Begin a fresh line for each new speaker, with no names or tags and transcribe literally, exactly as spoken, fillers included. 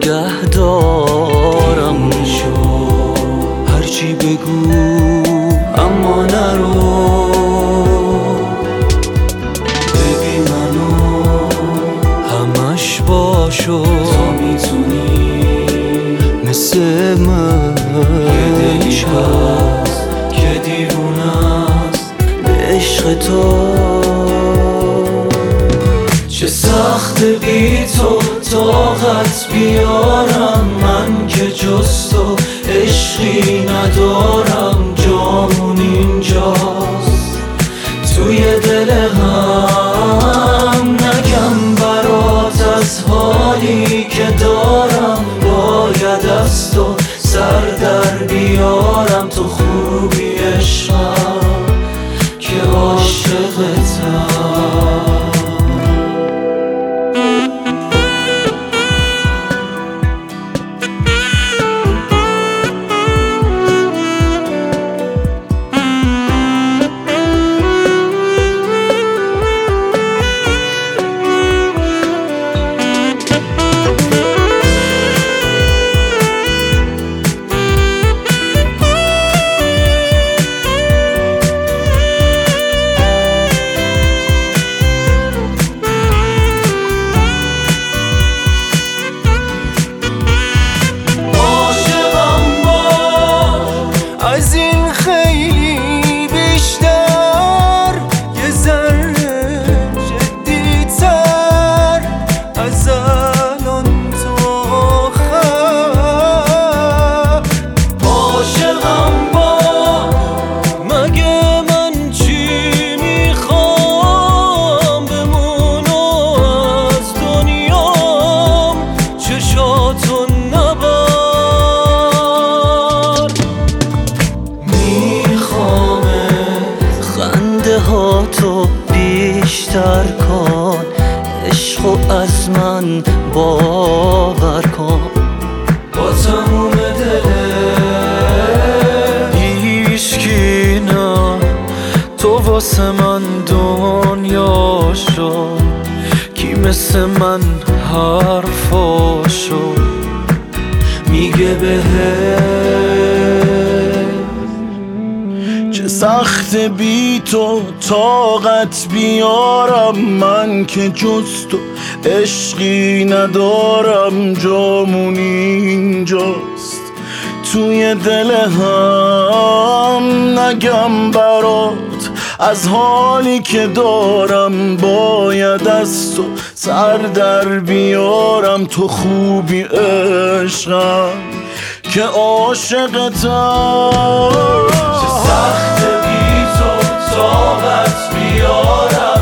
نگه دارم. شو هرچی بگو اما نرو، ببین منو همش باشو، تا میتونی مثل من. یه دلی هست که دیوونه است به عشق تو، چه سخت بی تو طاقت بیارم من که جز تو عشقی ندارم. جامون اینجاست توی دل هم، نگم برات از حالی که دارم. باید از تو سر در بیارم، تو خوبی عشقم که عاشقتم. تو بیشتر کن، عشقو از من باور کن. با تموم دلت هیچکی نه، تو واسه من دنیا شد. کی مثل من حرفاشو میگه بهت، چه سخت بی تو طاقت بیارم من که جز تو عشقی ندارم. جامون اینجاست توی دل هم، نگم برات از حالی که دارم. باید از تو سر در بیارم، تو خوبی عشقم که عاشقتم.
چه سخت بی تو طاقت بیارم